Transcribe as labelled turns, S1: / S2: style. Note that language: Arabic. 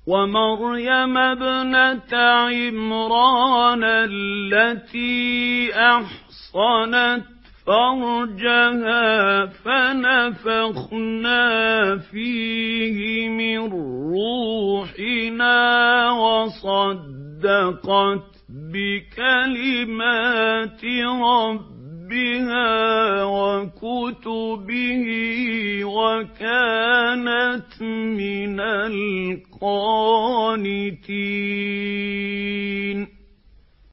S1: ومريم ابنة عمران التي أحصنت فرجها فنفخنا فيه من روحنا وصدقت بكلمات ربها وكتبه وكانت من القانتين.